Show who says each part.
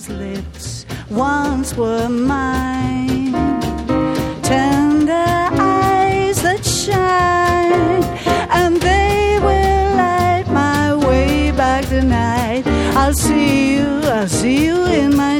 Speaker 1: whose lips once were mine. Tender eyes that shine, and they will light my way back tonight. I'll see you in my